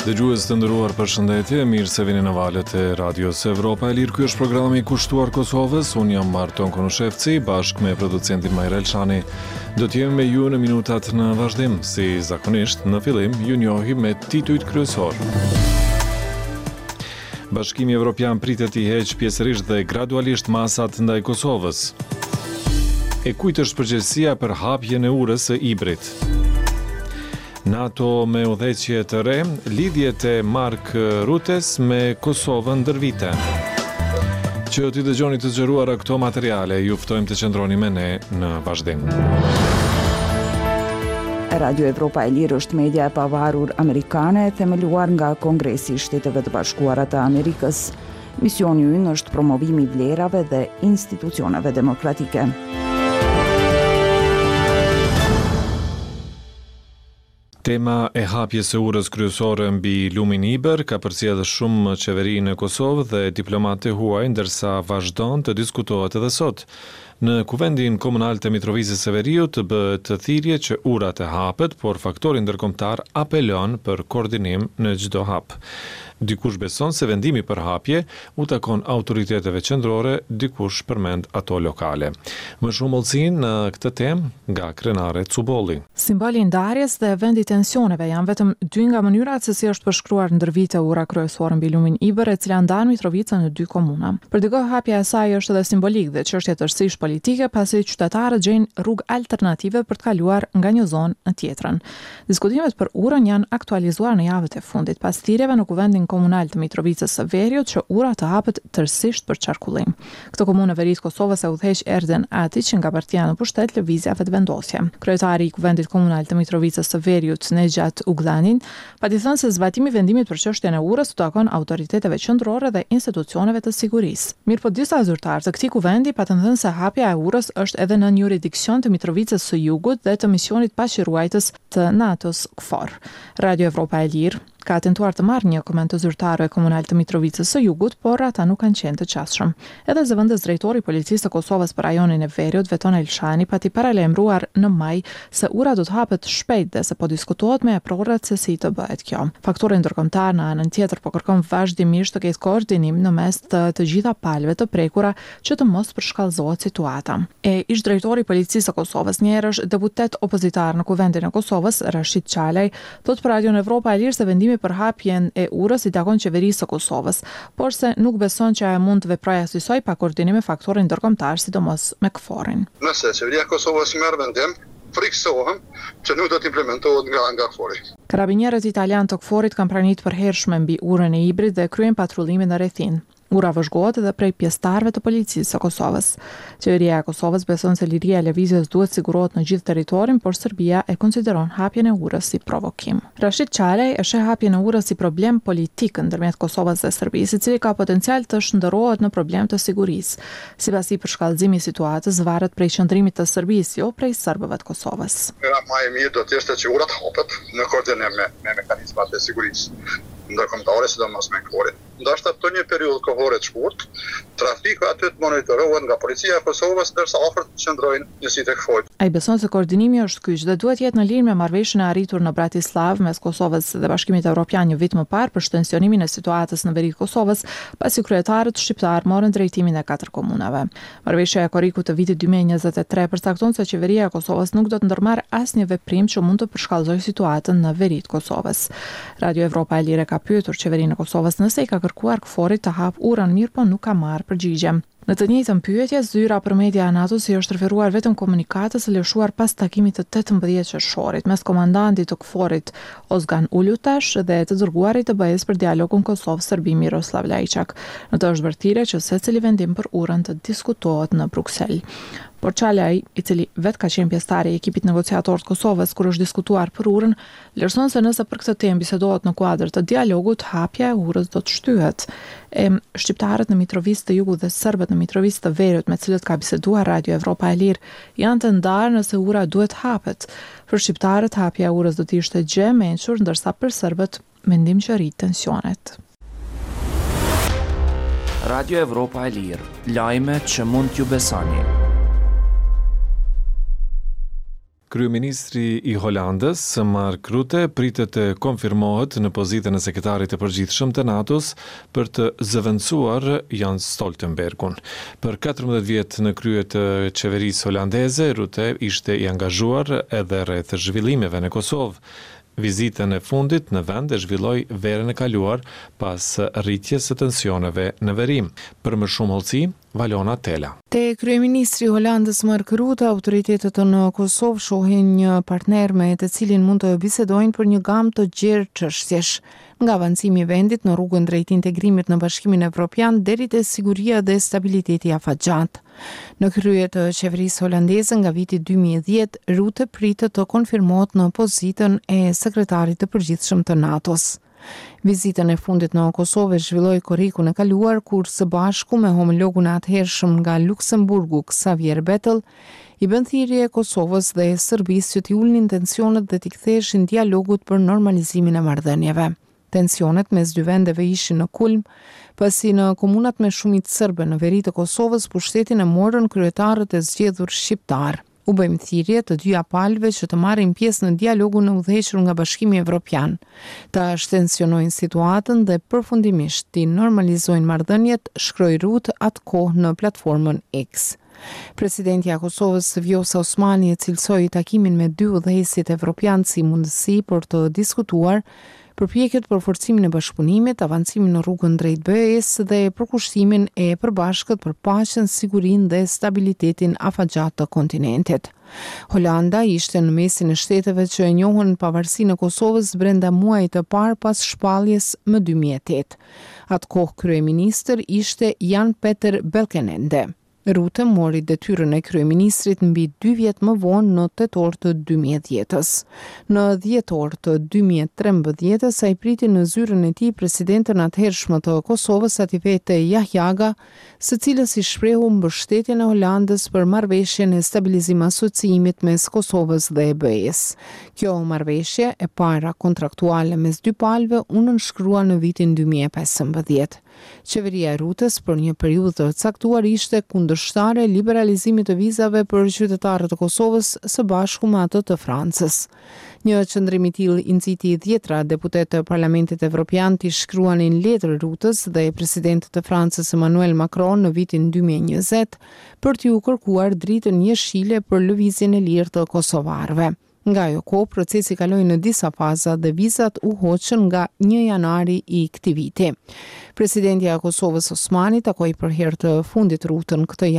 Dëgjues të nderuar, përshëndetje, mirë se vini në valët e Radios Evropa e Lirë. Ky është programi i kushtuar Kosovës. Unë jam Marton Konushevci, bashkë me producentin Majra Elshani. Do të jemi me ju në minutat në vazhdim. Si zakonisht, në fillim ju njohim me titujt kryesor. Bashkimi Evropian pritet i heq pjesërisht dhe gradualisht masat ndaj Kosovës. E kujt është përgjegjësia për hapjen e urës së Ibrit? NATO me udhëheqje të re, lidhjet e Mark Rutes me Kosovën ndër vite. Që t'i dëgjoni të zgjeruara këto materiale, ju ftojmë të qëndroni me ne në vazhdim. Radio Evropa e Lirë është media e pavarur amerikane, themeluar nga Kongresi i Shteteve të Bashkuara të Amerikës. Misioni i ynë është promovimi i vlerave dhe institucioneve demokratike. Tema e hapjes së urës kryesore mbi lumin Iber ka përcjellë shumë qeveri në Kosovë dhe diplomatë huaj, ndërsa vazhdon të diskutohet edhe sot. Në Kuvendin Komunal të Mitrovicës së Veriut bëhet thirrje që ura të hapet, por faktori ndërkombëtar apelon për koordinim në çdo hap. Dikush beson se vendimi për hapje u takon autoriteteve qendrore, dikush përmend ato lokale. Më shumë hollësinë në këtë temë nga Krenare Cubolli. Simboli i ndarjes dhe vendi i tensioneve janë vetëm dy nga mënyrat se si është përshkruar ndër vite ura kryesore mbi lumin Iber, e cila ndan Mitrovicën në dy komuna. Për dikë hapja e saj është edhe simbolik dhe çështje tërësisht politike, pasi qytetarët gjejnë rrugë alternative për të kaluar nga një zonë në tjetrën. Diskutimet për urën janë aktualizuar në javët e fundit pas thirrjeve në Kuvendin Komunal të Mitrovicës së Veriut që ura të hapet tërësisht për qarkullim. Këtë komunë e Verit Kosovës e udhëheq Erden Ati, që nga partia në pushtet lëvizja vetëvendosje. Kryetari i Kuvendit Komunal të Mitrovicës së Veriut, Nejat Uglanin, pati thënë se zbatimi i vendimit për çështjen e urës u takon autoriteteve qendrore dhe institucioneve të sigurisë. Mirë, po disa zyrtarë të këtij kuvendi patën thënë se hapja e urës është edhe në jurisdiksion të Mitrovicës së Jugut dhe të misionit paçiruajtës të NATO-s KFOR. Radio Evropa e Lirë ka tentuar të marrë një koment të zyrtarëve komunal të Mitrovicës së Jugut, por ata nuk kanë qenë të qasshëm. Edhe zëvendës drejtori i policisë të Kosovës për rajonin e Veriut, Veton Elshani, pati paralajmëruar në maj se ura do të hapet shpejt dhe se po diskutohet me aprorrat se si të bëhet kjo. Faktori ndërkombëtar në anën tjetër po kërkon vazhdimisht të ketë koordinim në mes të gjitha palëve të prekura që të mos përshkallëzohet situata. Ish drejtori i policisë së Kosovës, një herësh deputet opozitar në Kuvendin e Kosovës, Rashid Çalaj, thot për Radio Evropa e Lirë se vendimi për hapjen e urës i takon qeverisë së Kosovës, por se nuk beson që ajo mund të veprojë asaj pa koordinim me faktorin ndërkombëtar, sidomos me KFOR-in. Nëse qeveria e Kosovës merr vendim, friksohem që nuk do të implementohet nga KFOR-i. Karabinierët italianë të KFOR-it kanë pranitur përhershme mbi urën e Ibrit dhe kryejnë patrullime në rrethin. Ura vëzhgohet edhe prej pjesëtarëve të policisë së Kosovës. Qeveria e Kosovës beson se liria e lëvizjes duhet sigurohet në gjithë territorin, por Serbia e konsideron hapjen e urës si provokim. Rashid Çalaj e sheh hapjen e urës si problem politik ndërmjet Kosovës dhe Serbisë, i cili ka potencial të shndërrohet në problem të sigurisë. Sipas i përshkallëzimi i situatës varet prej qëndrimit të Serbisë, jo prej serbëve të Kosovës. Më e mirë do të ishte që ura të hapet në koordinim me mekanizmat e sigurisë ndërkombëtare, sidomos me KFOR-in. Ndoshta për një periudhë kohore të shkurtë, trafiku aty të monitorohet nga policia e Kosovës, ndërsa afër të qëndrojnë njësitë e KFOR-it. Ai beson se koordinimi është kyç dhe duhet jetë në linjë me marrëveshjen e arritur në Bratislavë mes Kosovës dhe Bashkimit Evropian një vit më parë për shtensionimin e situatës në veri të Kosovës, pasi kryetarët shqiptar morën drejtimin e 4 komunave. Marrëveshja e korrikut të vitit 2023 përcakton se qeveria e Kosovës nuk do të ndërmarrë asnjë veprim që mund të përshkallëzojë situatën në veri të Kosovës. Radio Evropa e Lirë ka pyetur qeverinë e Kosovës nëse i ka kërkuar KFOR-it të hap urën, mirë po nuk ka marrë përgjigje. Në të njëjtën pyetje, zyra për media e NATO-s i është referuar vetëm komunikatës së lëshuar pas takimit të 18 qershorit mes komandantit të KFOR-it Ozgan Ulutash dhe të dërguarit të BE-s për dialogun Kosovë-Serbi Miroslav Lajçak. Në të është vërtire që secili vendim për urën të diskutohet në Bruksel. Por Çalaj, i cili vetë ka qenë pjesëtar i ekipit negociator të Kosovës kur është diskutuar për urën, vlerëson se nëse për këtë temë bisedohet në kuadër të dialogut, hapja e urës do të shtyhet. Shqiptarët në Mitrovicë të Jugut dhe serbët në Mitrovicë të Veriut, me cilët ka biseduar Radio Evropa e Lirë, janë të ndarë nëse ura duhet hapet. Për shqiptarët, hapja e urës do të ishte gjë e mençur, ndërsa për serbët mendim që rrit tensionet. Radio Evropa e Lirë, lajme që mund t'ju besoni. Kryeministri I Holandës, Mark Rutte, pritet të konfirmohet në pozitën e sekretarit të përgjithshëm të NATO-s për të zëvendësuar Jens Stoltenbergun. Për 14 vjet në krye të qeverisë holandeze, Rutte ishte I angazhuar edhe rreth zhvillimeve në Kosovë. Vizitën e fundit në vend e zhvilloi verën e kaluar pas rritjes së tensioneve në verim. Për më shumë hollësi, Valona Tela. Te kryeministri Holandës Mark Rutte, autoritetet në Kosovë shohin një partner me të cilin mund të bisedojnë për një gamë të gjerë çështjesh, nga avancimi I vendit në rrugën drejt integrimit në Bashkimin Evropian deri te siguria dhe stabiliteti afatgjat. Në krye të qeverisë holandeze nga viti 2010, Rutte pritet të konfirmohet në pozitën e sekretarit të përgjithshëm të NATO-s. Vizitën e fundit në Kosovë zhvilloi korrikun e kaluar kur së bashku me homologun e atëhershëm nga Luksemburgu, Xavier Bettel, I bën thirrje Kosovës dhe Serbisë që t'i ulnin tensionet dhe t'i ktheheshin dialogut për normalizimin e marrëdhënieve. Tensionet mes dy vendeve ishin në kulm, pasi në komunat me shumicë serbe në veri të Kosovës pushtetin e morën kryetarët e zgjedhur shqiptar. U bëjmë thirrje të dyja palëve që të marrin pjesë në dialogun e udhëhequr nga Bashkimi Evropian, të shtensionojnë situatën dhe përfundimisht t'i normalizojnë marrëdhëniet, shkroi Rutte atkohë në platformën X. Presidentja e Kosovës Vjosa Osmani e cilsoi takimin me dy udhëheqësit evropian si mundësi për të diskutuar përpjekjet për forcimin e bashkëpunimit, avancimin në rrugën drejt BE-s dhe përkushtimin e përbashkët për paqen, sigurinë dhe stabilitetin afatgjat të kontinentit. Holanda ishte në mesin e shteteve që e njohën pavarësinë e Kosovës brenda muajit të parë pas shpalljes më 2008. Atkohë kryeministër ishte Jan Peter Balkenende. Rutte mori detyrën e kryeministrit mbi 2 vjet më vonë në tetor të 2010-s. Në dhjetor të 2013-s ai priti në zyrën e tij presidenten atëhershëm të Kosovës Ativete Jahjaga, së cilës I shprehu mbështetjen e Holandës për marrëveshjen e stabilizim asociimit mes Kosovës dhe BE-s. Kjo marrëveshje e para kontraktuale mes dy palëve u nënshkrua në vitin 2015. Qeveria e Ruttes për një periudhë të caktuar ishte kundërshtare liberalizimit të vizave për qytetarët e Kosovës së bashku me atë të Francës. Një qëndrim I tillë I nxiti 10 deputet të Parlamentit Evropian t'i shkruanin letër Ruttes dhe presidentit të Francës Emmanuel Macron në vitin 2020 për t'u kërkuar dritën jeshile për lëvizjen e lirë të kosovarëve. Nga ajo kohë, procesi kaloi në disa faza dhe vizat u hoqën nga 1 janari I këtij viti. Presidentja e Kosovës Osmani takoi për herë të fundit Rutten këtë